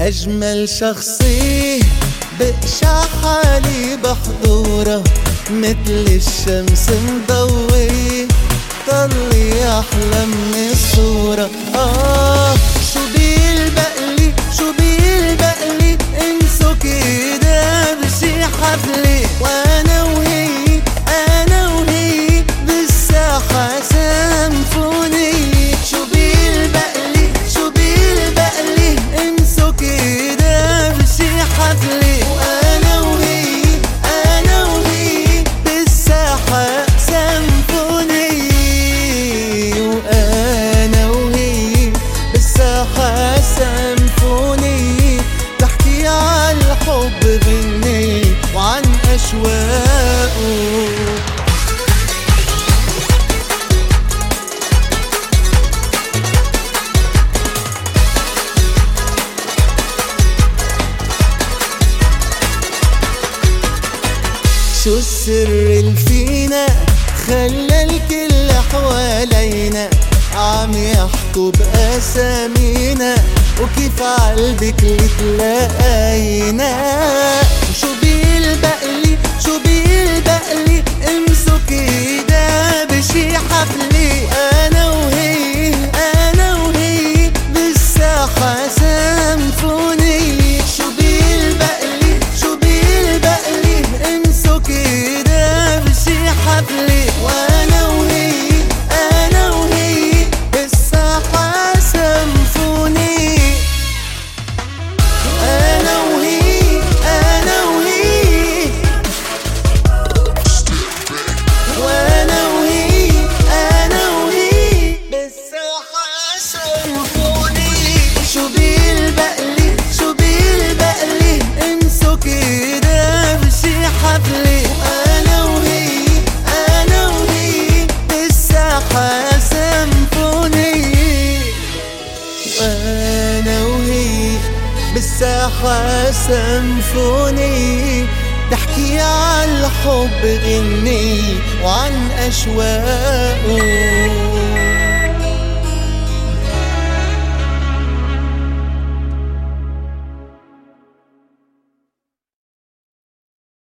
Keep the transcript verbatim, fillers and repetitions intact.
أجمل شخصية بقشع حالي بحضوره، مثل الشمس مضوية طلي أحلى من الصورة. آه شو بيلبقلي شو بيلبقلي انسو كده بشي حفلة، وأنا وهي أنا وهي بالساحة سيمفونية. شو بيلبقلي شو بيلبقلي انسو كده بشي حفلة، وأنا وهي أنا وهي بالساحة سيمفونية، وأنا وهي بالساحة سيمفونية. تحكي عن الحب غني وعن أشواقه. شو السر اللي فينا خلى الكل حوالينا عم يحكوا بأسامينا، وكيف عالبك اللي تلاقينا. شو بيلبقلي شو بيلبقلي امسو كده بشي حفلة، أنا وهي أنا وهي بالساحة سيمفونية. شو بيلبقلي شو بيلبقلي امسو كده بشي حفلة، وأنا وهي أنا وهي بالساحة سيمفونية. أنا وهي أنا وهي وأنا وهي أنا وهي بالساحة سيمفونية. شو بيلبقلي شو بيلبقلي انسو كده بشي حفلة، وأنا وهي أنا وهي بالساحة سيمفونية، وأنا وهي بالساحة سيمفونية. تحكي عن الحب غني وعن أشواقه.